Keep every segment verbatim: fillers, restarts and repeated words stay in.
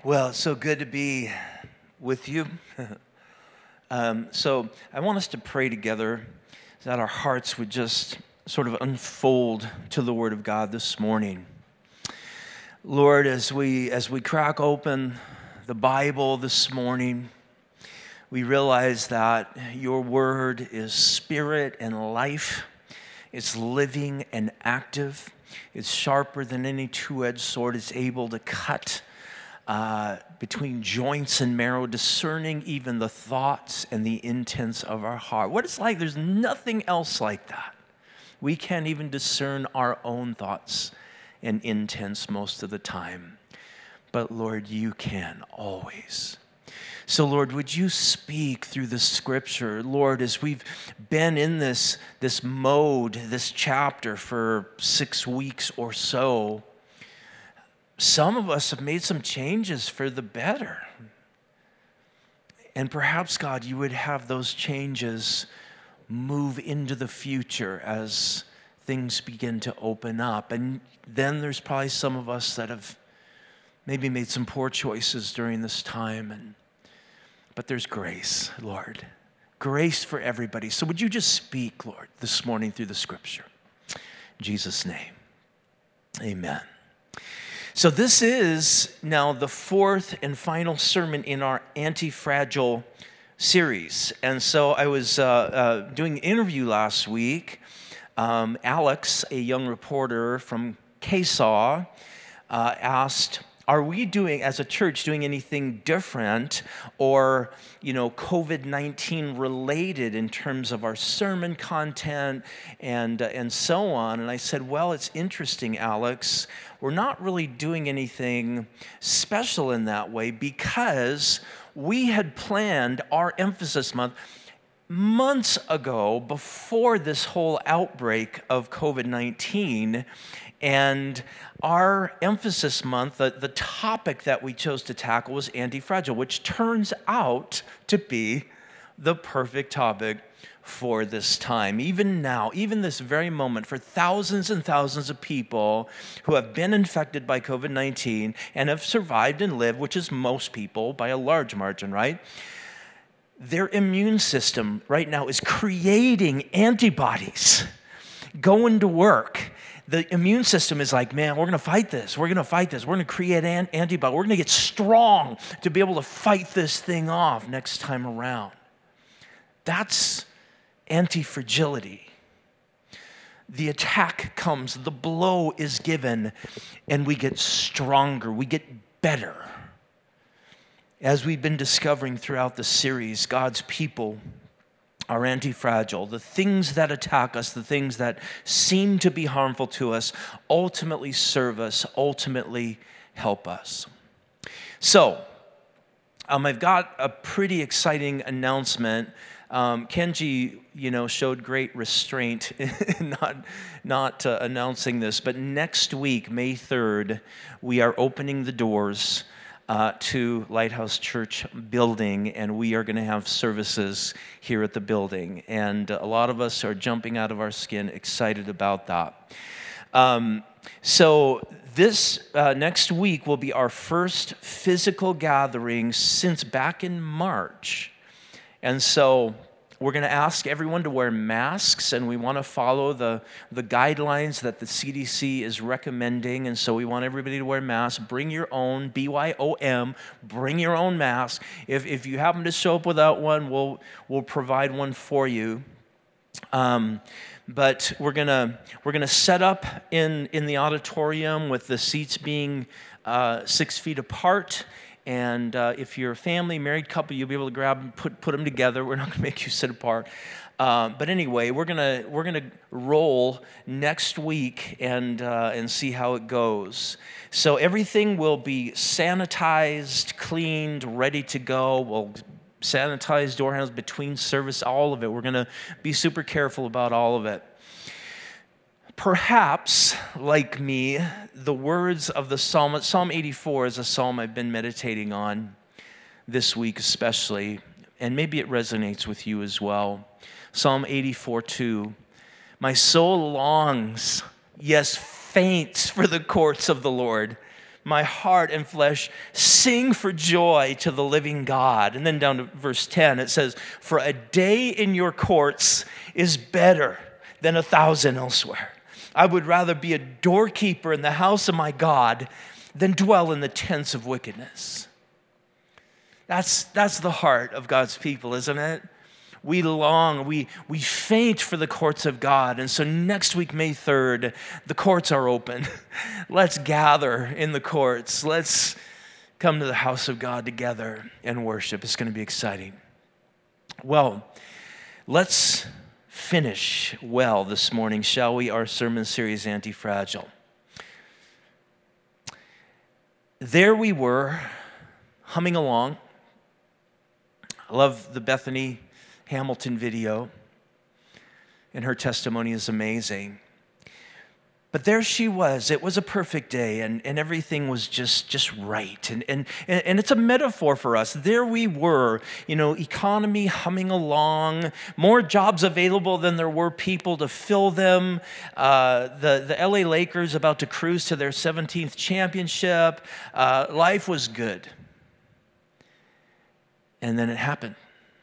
Well, it's so good to be with you. um, so I want us to pray together that our hearts would just sort of unfold to the Word of God this morning. Lord, as we as we crack open the Bible this morning, we realize that your Word is spirit and life. It's living and active. It's sharper than any two-edged sword. It's able to cut Uh, between joints and marrow, discerning even the thoughts and the intents of our heart. What it's like, there's nothing else like that. We can't even discern our own thoughts and intents most of the time. But Lord, you can always. So Lord, would you speak through the scripture? Lord, as we've been in this, this mode, this chapter for six weeks or so, some of us have made some changes for the better. And perhaps, God, you would have those changes move into the future as things begin to open up. And then there's probably some of us that have maybe made some poor choices during this time. And but there's grace, Lord. Grace for everybody. So would you just speak, Lord, this morning through the scripture? In Jesus' name, amen. So this is now the fourth and final sermon in our Anti-Fragile series. And so I was uh, uh, doing an interview last week. Um, Alex, a young reporter from K S A W, uh, asked, are we doing, as a church, doing anything different or, you know, covid nineteen related in terms of our sermon content and, uh, and so on? And I said, well, it's interesting, Alex. We're not really doing anything special in that way because we had planned our emphasis month months ago before this whole outbreak of covid nineteen. And our emphasis month, the, the topic that we chose to tackle was anti-fragile, which turns out to be the perfect topic for this time. Even now, even this very moment, for thousands and thousands of people who have been infected by covid nineteen and have survived and lived, which is most people by a large margin, right? Their immune system right now is creating antibodies, going to work. The immune system is like, man, we're going to fight this. We're going to fight this. We're going to create an antibody. We're going to get strong to be able to fight this thing off next time around. That's anti-fragility. The attack comes, the blow is given, and we get stronger. We get better. As we've been discovering throughout the series, God's people are anti-fragile. The things that attack us, the things that seem to be harmful to us, ultimately serve us, ultimately help us. So, um, I've got a pretty exciting announcement. Um, Kenji, you know, showed great restraint in not, not uh, announcing this, but next week, May third, we are opening the doors Uh, to Lighthouse Church building, and we are going to have services here at the building. And a lot of us are jumping out of our skin, excited about that. Um, so this uh, next week will be our first physical gathering since back in March. And so we're going to ask everyone to wear masks, and we want to follow the, the guidelines that the C D C is recommending. And so we want everybody to wear masks. Bring your own, B Y O M, bring your own mask. If if you happen to show up without one, we'll we'll provide one for you. Um, but we're gonna we're gonna set up in in the auditorium with the seats being uh, six feet apart. And uh, if you're a family, married couple, you'll be able to grab and put put them together. We're not going to make you sit apart. Uh, but anyway, we're gonna we're gonna roll next week and uh, and see how it goes. So everything will be sanitized, cleaned, ready to go. We'll sanitize door handles between service, all of it. We're gonna be super careful about all of it. Perhaps, like me, the words of the psalm, Psalm eighty-four is a psalm I've been meditating on this week especially, and maybe it resonates with you as well. Psalm eighty-four two, my soul longs, yes, faints for the courts of the Lord. my heart and flesh sing for joy to the living God. And then down to verse ten, it says, for a day in your courts is better than a thousand elsewhere. I would rather be a doorkeeper in the house of my God than dwell in the tents of wickedness. That's, that's the heart of God's people, isn't it? We long, we, we faint for the courts of God. And so next week, May third, the courts are open. Let's gather in the courts. Let's come to the house of God together and worship. It's going to be exciting. Well, let's finish well this morning, shall we? Our sermon series, Anti-Fragile. There we were, humming along. I love the Bethany Hamilton video, and her testimony is amazing. But there she was. It was a perfect day, and, and everything was just, just right. And, and, and it's a metaphor for us. There we were, you know, economy humming along, more jobs available than there were people to fill them. Uh, the, the L A Lakers about to cruise to their seventeenth championship. Uh, life was good. And then it happened.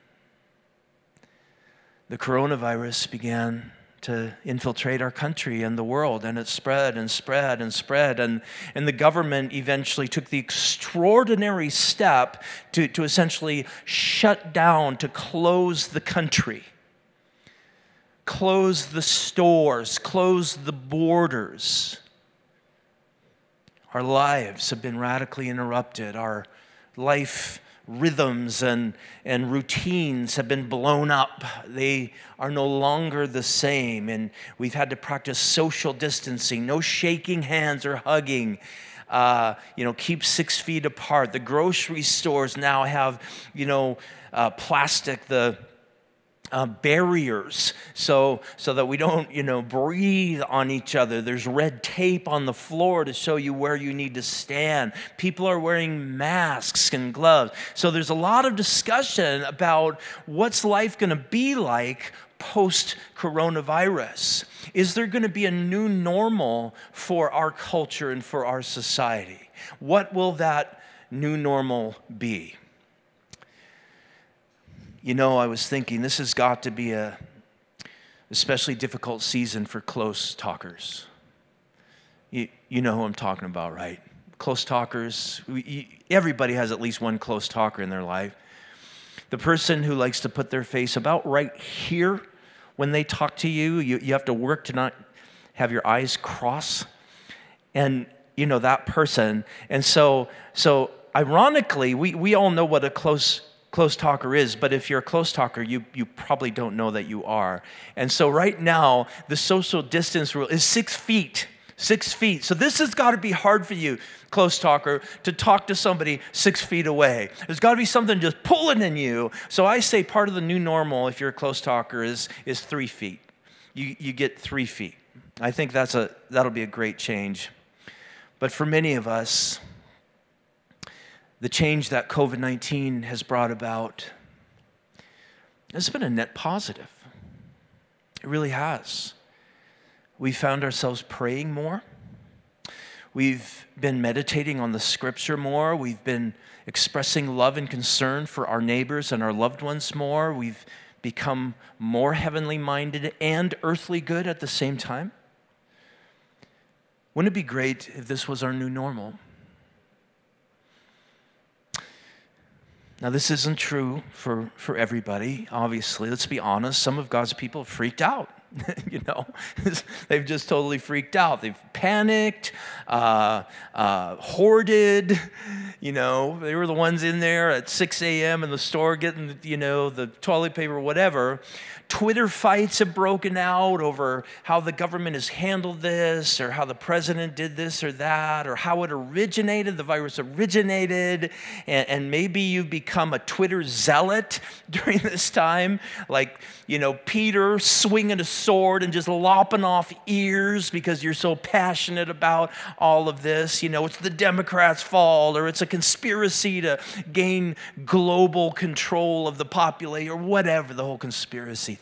The coronavirus began to infiltrate our country and the world, and it spread and spread and spread, and, and the government eventually took the extraordinary step to, to essentially shut down, to close the country, close the stores, close the borders. Our lives have been radically interrupted. Our life rhythms and, and routines have been blown up. They are no longer the same, and we've had to practice social distancing, no shaking hands or hugging. Uh, you know, keep six feet apart. The grocery stores now have, you know, uh, plastic, the Uh, barriers so so that we don't, you know, breathe on each other. There's red tape on the floor to show you where you need to stand. People are wearing masks and gloves. So there's a lot of discussion about what's life going to be like post-coronavirus. Is there going to be a new normal for our culture and for our society? What will that new normal be? You know, I was thinking this has got to be a especially difficult season for close talkers. You, you know who I'm talking about, right? Close talkers. We, everybody has at least one close talker in their life. The person who likes to put their face about right here when they talk to you. You, you have to work to not have your eyes cross. And, you know, that person. And so, so ironically, we, we all know what a close close talker is, but if you're a close talker, you, you probably don't know that you are. And so right now, the social distance rule is six feet. Six feet. So this has got to be hard for you, close talker, to talk to somebody six feet away. There's got to be something just pulling in you. So I say part of the new normal, if you're a close talker, is, is three feet. You, you get three feet. I think that's a that'll be a great change. But for many of us, the change that covid nineteen has brought about has been a net positive. It really has. We found ourselves praying more. We've been meditating on the scripture more. We've been expressing love and concern for our neighbors and our loved ones more. We've become more heavenly minded and earthly good at the same time. Wouldn't it be great if this was our new normal? Now, this isn't true for, for everybody, obviously. Let's be honest. Some of God's people freaked out. you know, they've just totally freaked out. They've panicked, uh, uh, hoarded. You know, they were the ones in there at six a.m. in the store getting, you know, the toilet paper, whatever. Twitter fights have broken out over how the government has handled this, or how the president did this or that, or how it originated, the virus originated, and, and maybe you've become a Twitter zealot during this time, like, you know, Peter swinging a sword and just lopping off ears because you're so passionate about all of this. You know, it's the Democrats' fault, or it's a conspiracy to gain global control of the population, or whatever, the whole conspiracy thing.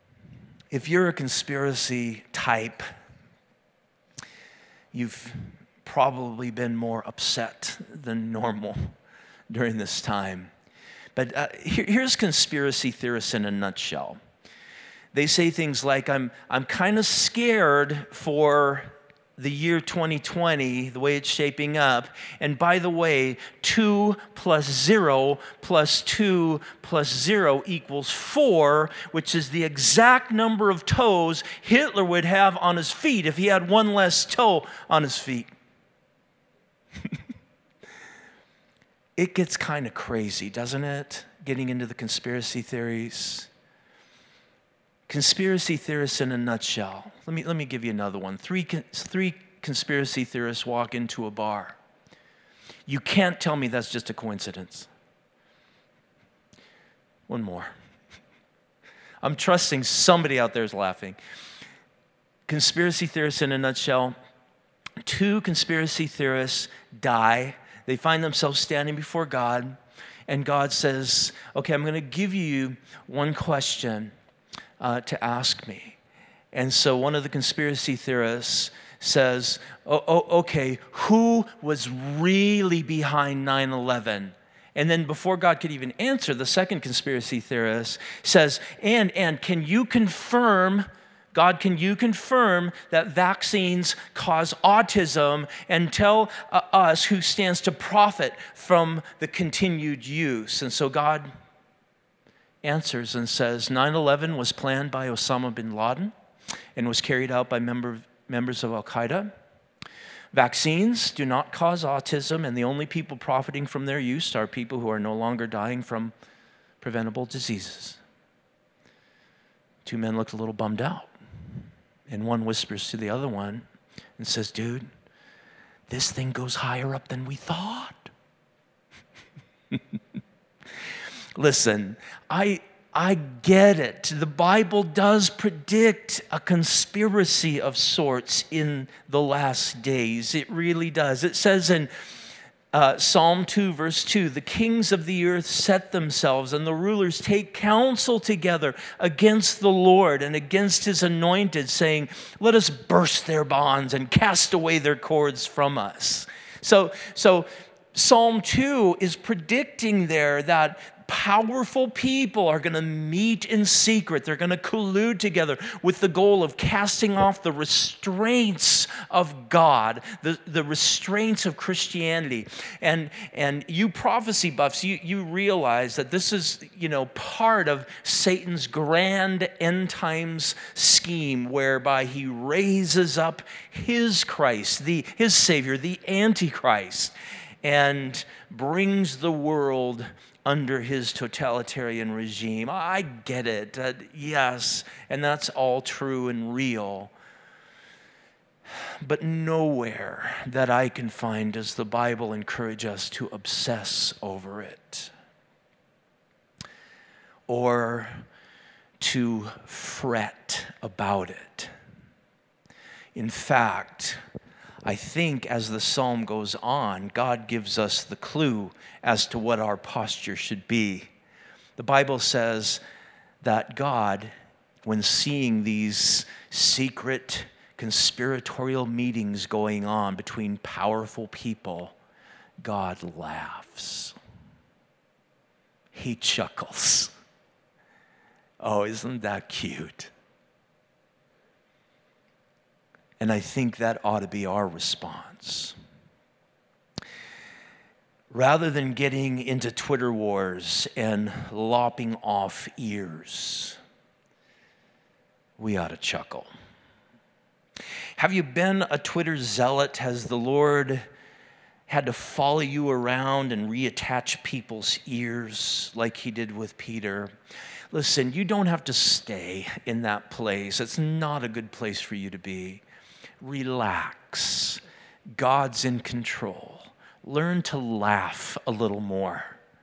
If you're a conspiracy type, you've probably been more upset than normal during this time. But uh, here, here's conspiracy theorists in a nutshell. They say things like, I'm, I'm kind of scared for the year twenty twenty, the way it's shaping up. And by the way, two plus zero plus two plus zero equals four, which is the exact number of toes Hitler would have on his feet if he had one less toe on his feet. It gets kind of crazy, doesn't it? Getting into the conspiracy theories. Conspiracy theorists in a nutshell. Let me, let me give you another one. Three, three conspiracy theorists walk into a bar. You can't tell me that's just a coincidence. One more. I'm trusting somebody out there is laughing. Conspiracy theorists in a nutshell. Two conspiracy theorists die. They find themselves standing before God, and God says, okay, I'm going to give you one question Uh, to ask me. And so one of the conspiracy theorists says, oh, oh, okay, who was really behind nine eleven? And then before God could even answer, the second conspiracy theorist says, and, and can you confirm, God, can you confirm that vaccines cause autism, and tell uh, us who stands to profit from the continued use? And so God answers and says, nine eleven was planned by Osama bin Laden and was carried out by member, members of Al-Qaeda. Vaccines do not cause autism, and the only people profiting from their use are people who are no longer dying from preventable diseases. Two men looked a little bummed out, and one whispers to the other one and says, dude, this thing goes higher up than we thought. Listen, I I get it. The Bible does predict a conspiracy of sorts in the last days. It really does. It says in uh, Psalm two, verse two, the kings of the earth set themselves, and the rulers take counsel together against the Lord and against his anointed, saying, let us burst their bonds and cast away their cords from us. So, so Psalm two is predicting there that powerful people are going to meet in secret. They're going to collude together with the goal of casting off the restraints of God, the, the restraints of Christianity. And, and you prophecy buffs, you, you realize that this is, you know, part of Satan's grand end times scheme, whereby he raises up his Christ, the, his Savior, the Antichrist, and brings the world under his totalitarian regime. I get it, uh, yes, and that's all true and real. But nowhere that I can find does the Bible encourage us to obsess over it or to fret about it. In fact, I think as the psalm goes on, God gives us the clue as to what our posture should be. The Bible says that God, when seeing these secret conspiratorial meetings going on between powerful people, God laughs. He chuckles. Oh, isn't that cute? And I think that ought to be our response. Rather than getting into Twitter wars and lopping off ears, we ought to chuckle. Have you been a Twitter zealot? Has the Lord had to follow you around and reattach people's ears like he did with Peter? Listen, you don't have to stay in that place. It's not a good place for you to be. Relax. God's in control. Learn to laugh a little more.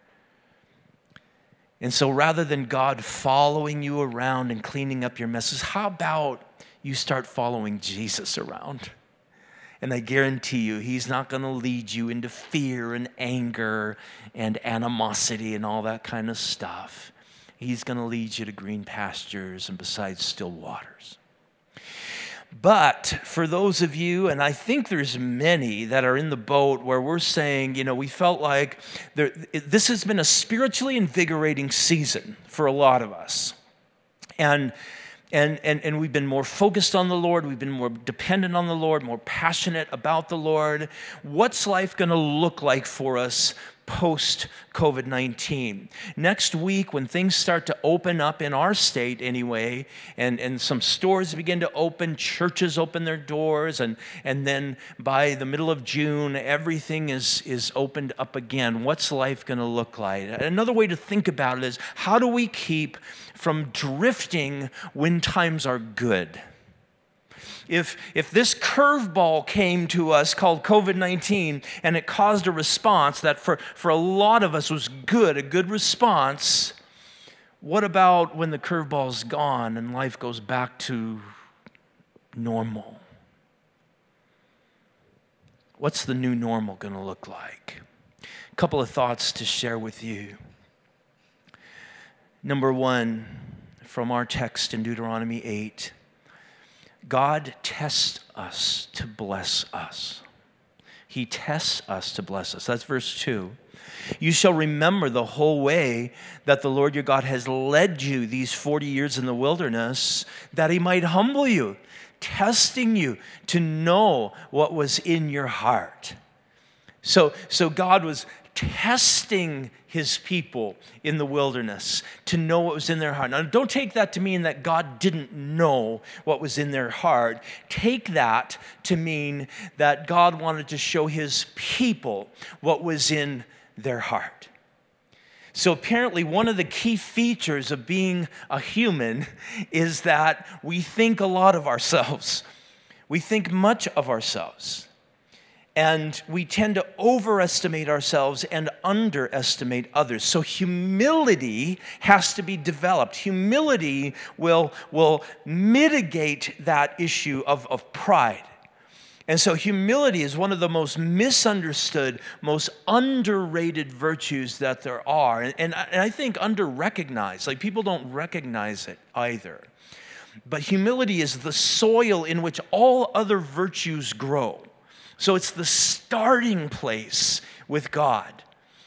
And so rather than God following you around and cleaning up your messes, how about you start following Jesus around? And I guarantee you, he's not going to lead you into fear and anger and animosity and all that kind of stuff. He's going to lead you to green pastures and beside still waters. But for those of you, and I think there's many that are in the boat where we're saying, you know, we felt like there, this has been a spiritually invigorating season for a lot of us. And, and, and, and we've been more focused on the Lord. We've been more dependent on the Lord, more passionate about the Lord. What's life going to look like for us post-COVID nineteen? Next week, when things start to open up in our state anyway, and, and some stores begin to open, churches open their doors, and, and then by the middle of June, everything is, is opened up again. What's life going to look like? Another way to think about it is, how do we keep from drifting when times are good? If, if this curveball came to us called COVID nineteen and it caused a response that for, for a lot of us was good, a good response, what about when the curveball's gone and life goes back to normal? What's the new normal going to look like? A couple of thoughts to share with you. Number one, from our text in Deuteronomy eight, God tests us to bless us. He tests us to bless us. That's verse two. You shall remember the whole way that the Lord your God has led you these forty years in the wilderness, that he might humble you, testing you to know what was in your heart. So, so God was testing his people in the wilderness to know what was in their heart. Now, don't take that to mean that God didn't know what was in their heart. Take that to mean that God wanted to show his people what was in their heart. So apparently one of the key features of being a human is that we think a lot of ourselves. We think much of ourselves. And we tend to overestimate ourselves and underestimate others. So humility has to be developed. Humility will, will mitigate that issue of, of pride. And so humility is one of the most misunderstood, most underrated virtues that there are. And, and, I, and I think under-recognized. Like, people don't recognize it either. But humility is the soil in which all other virtues grow. So it's the starting place with God.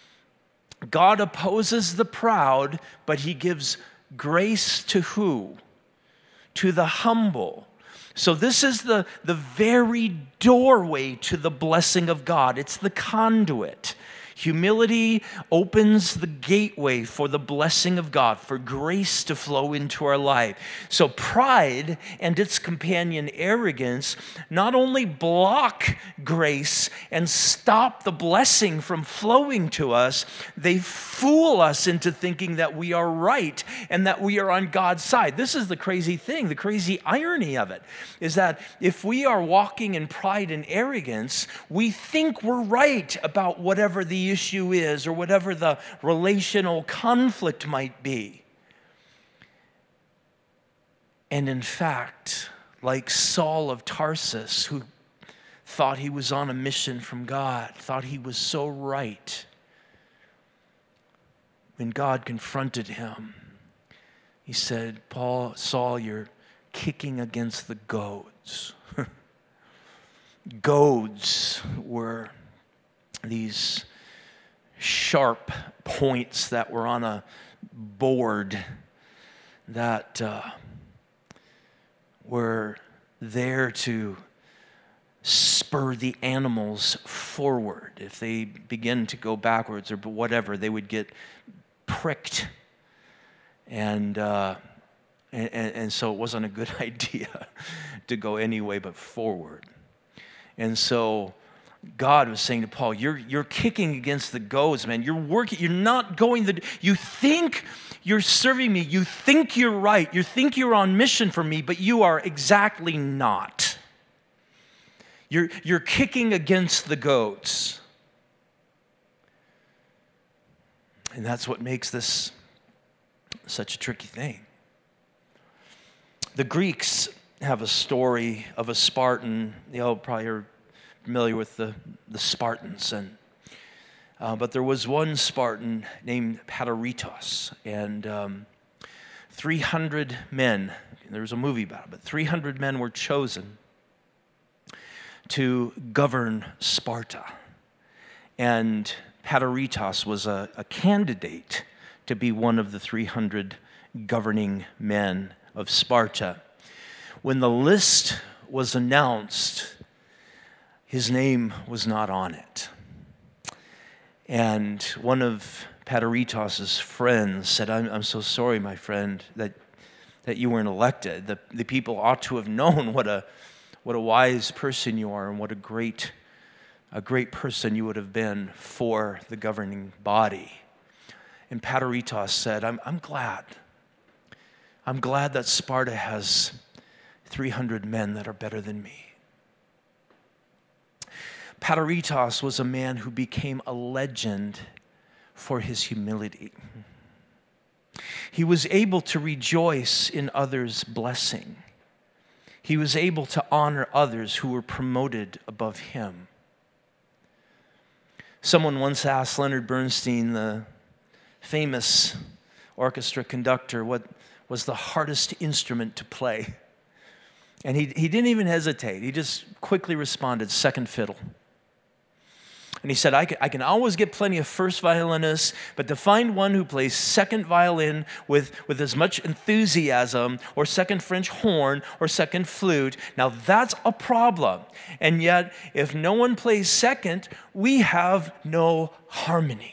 God opposes the proud, but he gives grace to who? To the humble. So this is the, the very doorway to the blessing of God. It's the conduit. Humility opens the gateway for the blessing of God, for grace to flow into our life. So pride and its companion arrogance not only block grace and stop the blessing from flowing to us, they fool us into thinking that we are right and that we are on God's side. This is the crazy thing, the crazy irony of it, is that if we are walking in pride and arrogance, we think we're right about whatever the issue is or whatever the relational conflict might be. And in fact, like Saul of Tarsus, who thought he was on a mission from God, thought he was so right, when God confronted him, he said, Paul, Saul, you're kicking against the goads. Goads were these sharp points that were on a board that uh, were there to spur the animals forward. If they begin to go backwards or whatever, they would get pricked. And, uh, and, and so it wasn't a good idea to go any way but forward. And so God was saying to Paul, you're, you're kicking against the goads, man. You're working, you're not going the, you think you're serving me. You think you're right. You think you're on mission for me, but you are exactly not. You're, you're kicking against the goads. And that's what makes this such a tricky thing. The Greeks have a story of a Spartan. You all probably are familiar with the, the Spartans. and uh, But there was one Spartan named Patoritos, and um, three hundred men There was a movie about it, but three hundred men were chosen to govern Sparta. And Pateritas was a, a candidate to be one of the three hundred governing men of Sparta. When the list was announced, his name was not on it. And one of Pateritas' friends said, I'm, I'm so sorry, my friend, that, that you weren't elected. The, the people ought to have known what a, what a wise person you are and what a great, a great person you would have been for the governing body. And Pateritas said, I'm, I'm glad. I'm glad that Sparta has three hundred men that are better than me. Pateritas was a man who became a legend for his humility. He was able to rejoice in others' blessing. He was able to honor others who were promoted above him. Someone once asked Leonard Bernstein, the famous orchestra conductor, what was the hardest instrument to play. And he, he didn't even hesitate. He just quickly responded, second fiddle. And he said, I can, I can always get plenty of first violinists, but to find one who plays second violin with, with as much enthusiasm, or second French horn, or second flute, now that's a problem. And yet, if no one plays second, we have no harmony.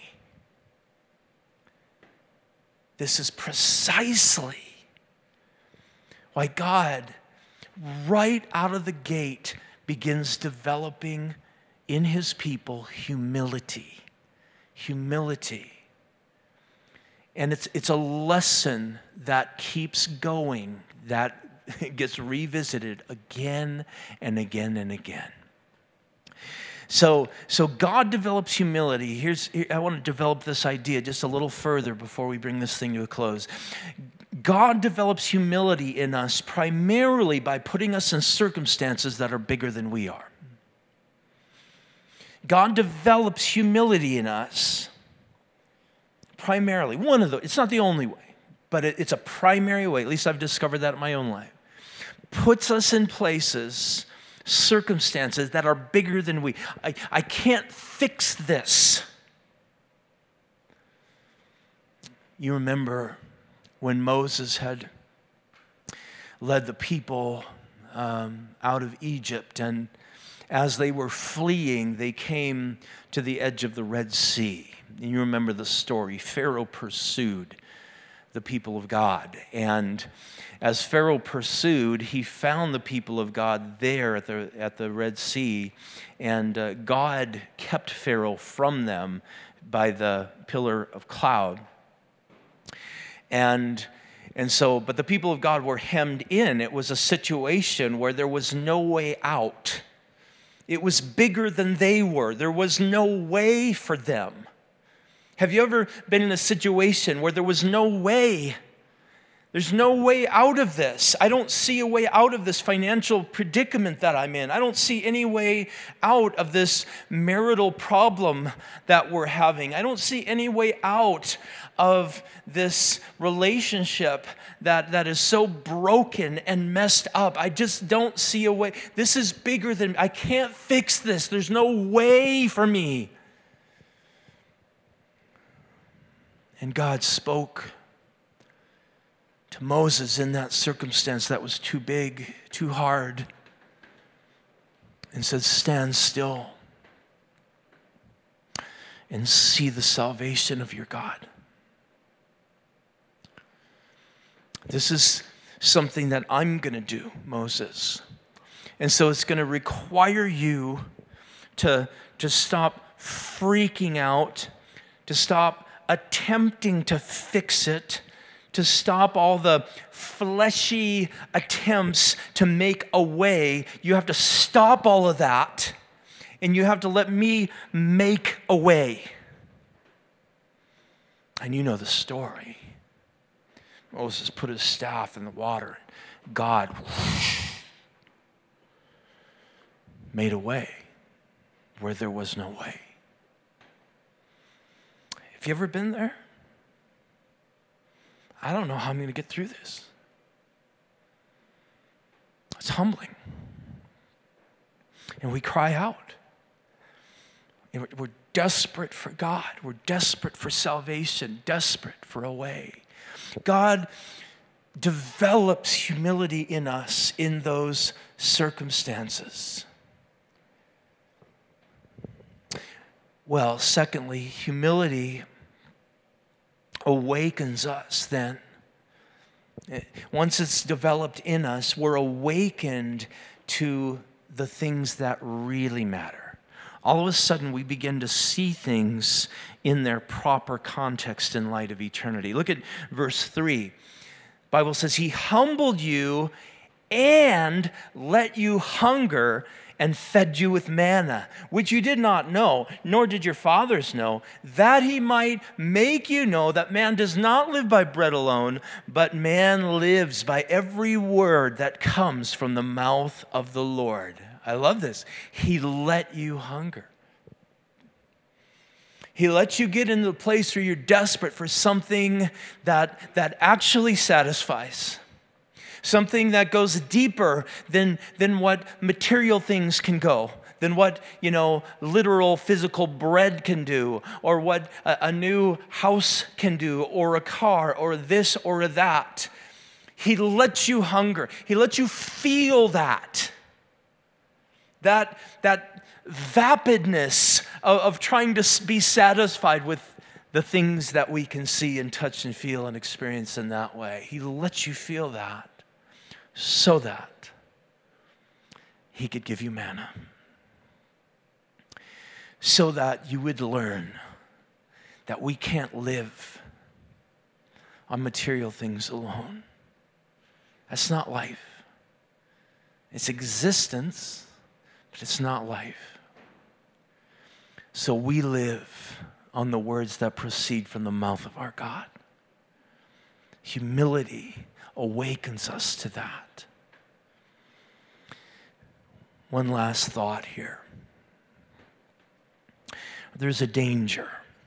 This is precisely why God, right out of the gate, begins developing in his people humility. Humility. And it's, it's a lesson that keeps going, that gets revisited again and again and again. So, so God develops humility. Here's, I want to develop this idea just a little further before we bring this thing to a close. God develops humility in us primarily by putting us in circumstances that are bigger than we are. God develops humility in us primarily. One of the, it's not the only way, but it, it's a primary way. At least I've discovered that in my own life. Puts us in places, circumstances that are bigger than we. I, I can't fix this. You remember when Moses had led the people um, out of Egypt, and as they were fleeing, they came to the edge of the Red Sea. And you remember the story. Pharaoh pursued the people of God. And as Pharaoh pursued, he found the people of God there at the, at the Red Sea. And uh, God kept Pharaoh from them by the pillar of cloud. And And so, but the people of God were hemmed in. It was a situation where there was no way out. It was bigger than they were. There was no way for them. Have you ever been in a situation where there was no way? There's no way out of this. I don't see a way out of this financial predicament that I'm in. I don't see any way out of this marital problem that we're having. I don't see any way out of this relationship that, that is so broken and messed up. I just don't see a way. This is bigger than, I can't fix this. There's no way for me. And God spoke to Moses in that circumstance that was too big, too hard, and said, stand still and see the salvation of your God. This is something that I'm going to do, Moses. And so it's going to require you to, to stop freaking out, to stop attempting to fix it, to stop all the fleshy attempts to make a way. You have to stop all of that, and you have to let me make a way. And you know the story. Moses put his staff in the water. God whoosh, made a way where there was no way. Have you ever been there? I don't know how I'm going to get through this. humbling. And we cry out. And we're desperate for God. We're desperate for salvation, desperate for a way. God develops humility in us in those circumstances. Well, secondly, humility awakens us then. Once it's developed in us, we're awakened to the things that really matter. All of a sudden, we begin to see things in their proper context in light of eternity. Look at verse three. The Bible says, He humbled you and let you hunger and fed you with manna, which you did not know, nor did your fathers know, that He might make you know that man does not live by bread alone, but man lives by every word that comes from the mouth of the Lord. I love this. He let you hunger. He lets you get into the place where you're desperate for something that, that actually satisfies. Something that goes deeper than, than what material things can go, than what, you know, literal physical bread can do, or what a, a new house can do, or a car, or this or that. He lets you hunger. He lets you feel that. That, that vapidness of, of trying to be satisfied with the things that we can see and touch and feel and experience in that way. He lets you feel that so that He could give you manna. So that you would learn that we can't live on material things alone. That's not life. It's existence, but it's not life. So we live on the words that proceed from the mouth of our God. Humility awakens us to that. One last thought here. There's a danger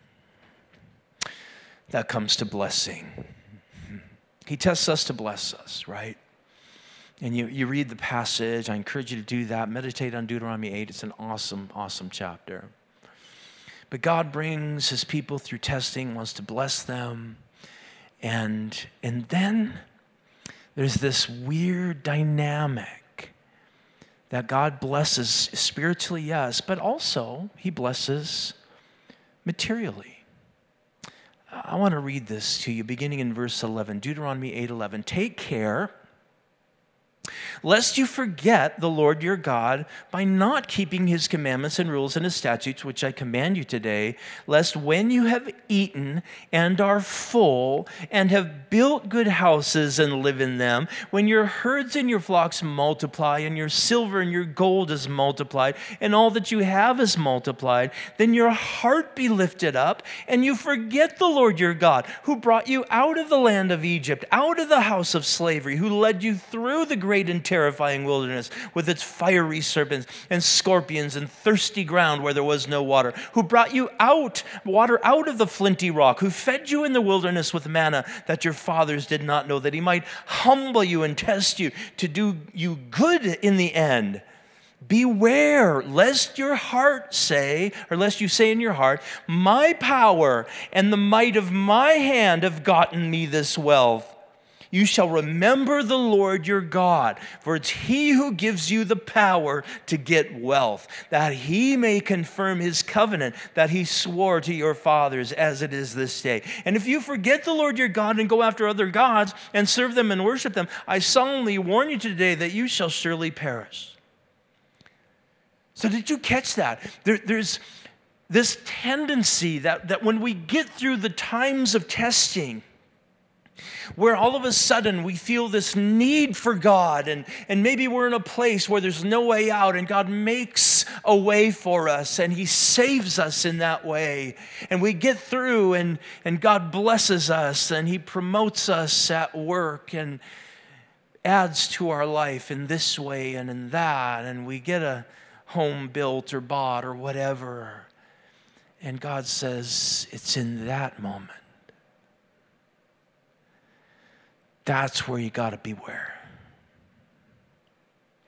that comes to blessing. He tests us to bless us, right? And you, you read the passage. I encourage you to do that. Meditate on Deuteronomy eight. It's an awesome, awesome chapter. But God brings His people through testing, wants to bless them. And, and then there's this weird dynamic that God blesses spiritually, yes, but also He blesses materially. I want to read this to you beginning in verse eleven, Deuteronomy eight eleven. Take care lest you forget the Lord your God by not keeping His commandments and rules and His statutes, which I command you today, lest when you have eaten and are full and have built good houses and live in them, when your herds and your flocks multiply and your silver and your gold is multiplied and all that you have is multiplied, then your heart be lifted up and you forget the Lord your God, who brought you out of the land of Egypt, out of the house of slavery, who led you through the great and terrifying wilderness with its fiery serpents and scorpions and thirsty ground where there was no water, who brought you out, water out of the flinty rock, who fed you in the wilderness with manna that your fathers did not know, that He might humble you and test you to do you good in the end. Beware, lest your heart say, or lest you say in your heart, my power and the might of my hand have gotten me this wealth. You shall remember the Lord your God, for it's He who gives you the power to get wealth, that He may confirm His covenant that He swore to your fathers as it is this day. And if you forget the Lord your God and go after other gods and serve them and worship them, I solemnly warn you today that you shall surely perish. So did you catch that? There, there's this tendency that, that when we get through the times of testing, where all of a sudden we feel this need for God, and, and maybe we're in a place where there's no way out, and God makes a way for us, and He saves us in that way. And we get through, and, and God blesses us, and He promotes us at work, and adds to our life in this way and in that, and we get a home built or bought or whatever. And God says, it's in that moment. That's where you got to beware.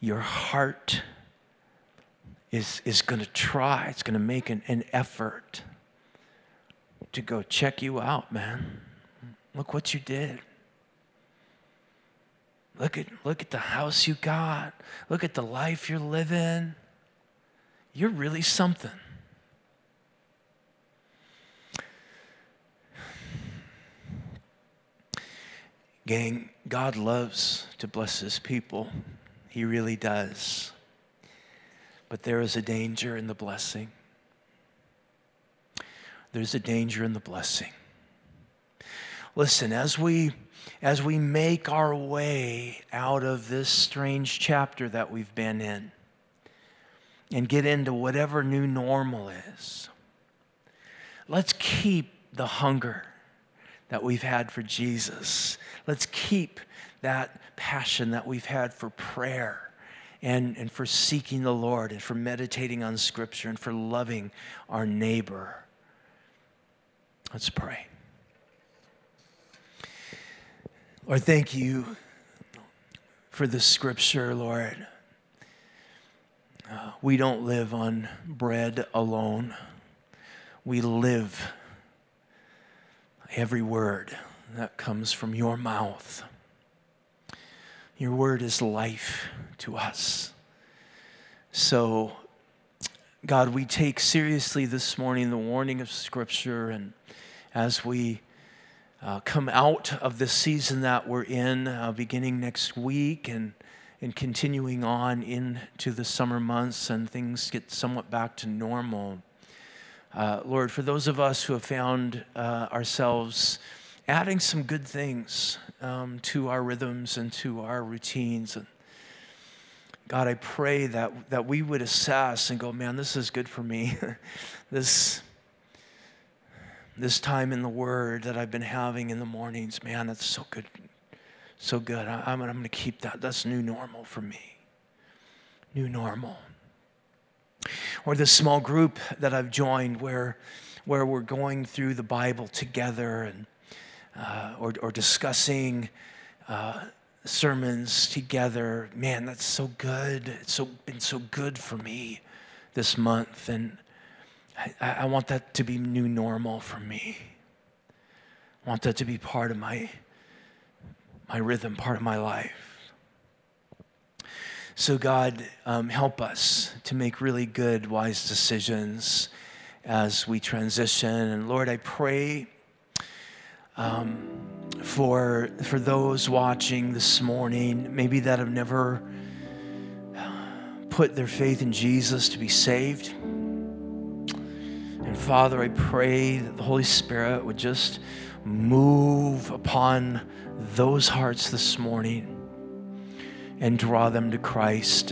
your heart is, is going to try, it's going to make an, an effort to go check you out, man. Look what you did. Look at, look at the house you got. Look at the life you're living. You're really something. Gang, God loves to bless his people. He really does. But there is a danger in the blessing. There's a danger in the blessing. Listen, as we as we make our way out of this strange chapter that we've been in and get into whatever new normal is, let's keep the hunger that we've had for Jesus. Let's keep that passion that we've had for prayer and, and for seeking the Lord and for meditating on Scripture and for loving our neighbor. Let's pray. Lord, thank you for the Scripture, Lord. Uh, we don't live on bread alone. We live every word that comes from your mouth. Your word is life to us. So, God, we take seriously this morning the warning of Scripture, and as we uh, come out of the season that we're in, uh, beginning next week and, and continuing on into the summer months and things get somewhat back to normal, Uh, Lord, for those of us who have found uh, ourselves adding some good things um, to our rhythms and to our routines, and God, I pray that that we would assess and go, man, this is good for me. this this time in the Word that I've been having in the mornings, man, that's so good, so good. I, I'm, I'm going to keep that. That's new normal for me. New normal. Or this small group that I've joined where, where we're going through the Bible together and uh, or, or discussing uh, sermons together. Man, that's so good. It's so been so good for me this month, and I, I want that to be new normal for me. I want that to be part of my my rhythm, part of my life. So God, um, help us to make really good, wise decisions as we transition. And Lord, I pray um, for, for those watching this morning, maybe that have never put their faith in Jesus to be saved. And Father, I pray that the Holy Spirit would just move upon those hearts this morning and draw them to Christ.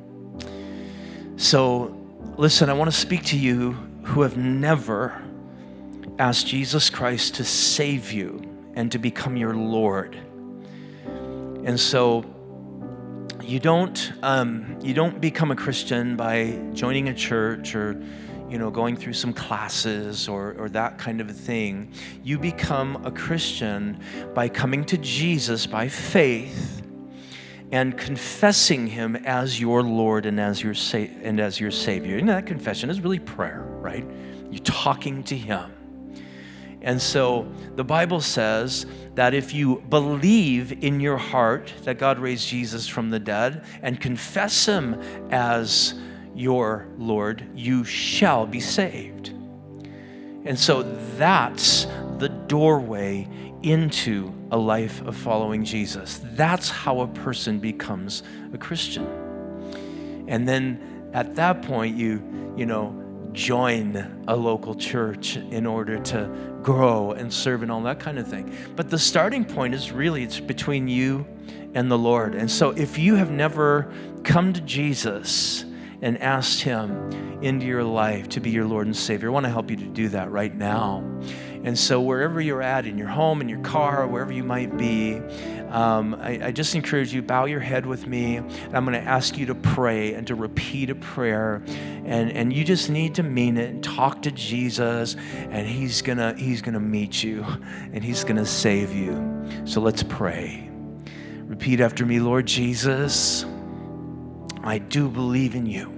So, listen, I want to speak to you who have never asked Jesus Christ to save you and to become your Lord. And so, you don't um, you don't become a Christian by joining a church or, you know, going through some classes or, or that kind of a thing. You become a Christian by coming to Jesus by faith and confessing him as your Lord and as your sa- and as your Savior. And that confession is really prayer, right? You're talking to him. And so the Bible says that if you believe in your heart that God raised Jesus from the dead and confess him as your Lord, you shall be saved. And so that's the doorway into a life of following Jesus. That's how a person becomes a Christian. And then at that point, you, you know, join a local church in order to grow and serve and all that kind of thing. But the starting point is really, it's between you and the Lord. And so if you have never come to Jesus and asked him into your life to be your Lord and Savior, I want to help you to do that right now. And so wherever you're at, in your home, in your car, wherever you might be, um, I, I just encourage you, bow your head with me. And I'm going to ask you to pray and to repeat a prayer. And, and you just need to mean it and talk to Jesus. And he's going to he's gonna meet you and he's going to save you. So let's pray. Repeat after me. Lord Jesus, I do believe in you,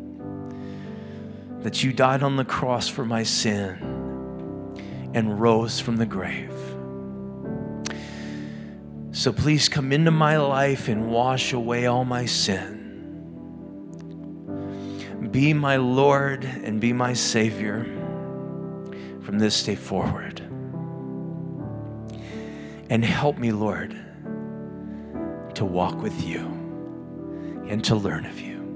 that you died on the cross for my sin and rose from the grave. So please come into my life and wash away all my sin. Be my Lord and be my Savior from this day forward. And help me, Lord, to walk with you and to learn of you.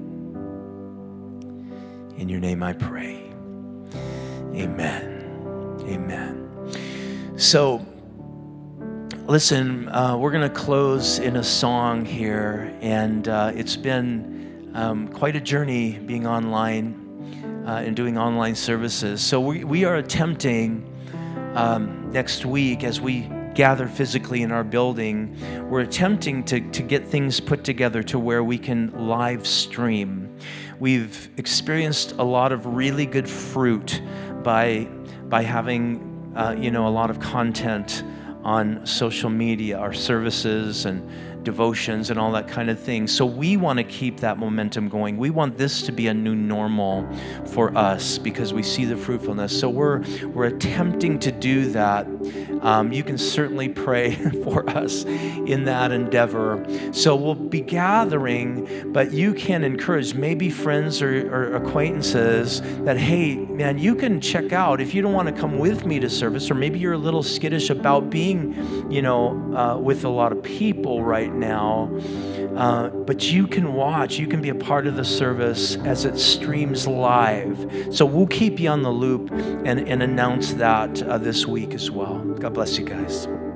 In your name I pray. Amen. Amen. So, listen, uh, we're going to close in a song here, and uh, it's been um, quite a journey being online uh, and doing online services. So we, we are attempting um, next week, as we gather physically in our building, we're attempting to, to get things put together to where we can live stream. We've experienced a lot of really good fruit by, by having uh, you know, a lot of content on social media, our services and devotions and all that kind of thing. So we want to keep that momentum going. We want this to be a new normal for us because we see the fruitfulness. So we're we're attempting to do that. Um, you can certainly pray for us in that endeavor. So we'll be gathering, but you can encourage maybe friends or, or acquaintances that, hey, man, you can check out if you don't want to come with me to service, or maybe you're a little skittish about being, you know, uh, with a lot of people right now, uh, but you can watch, you can be a part of the service as it streams live. So we'll keep you on the loop and, and announce that uh, this week as well. God bless you guys.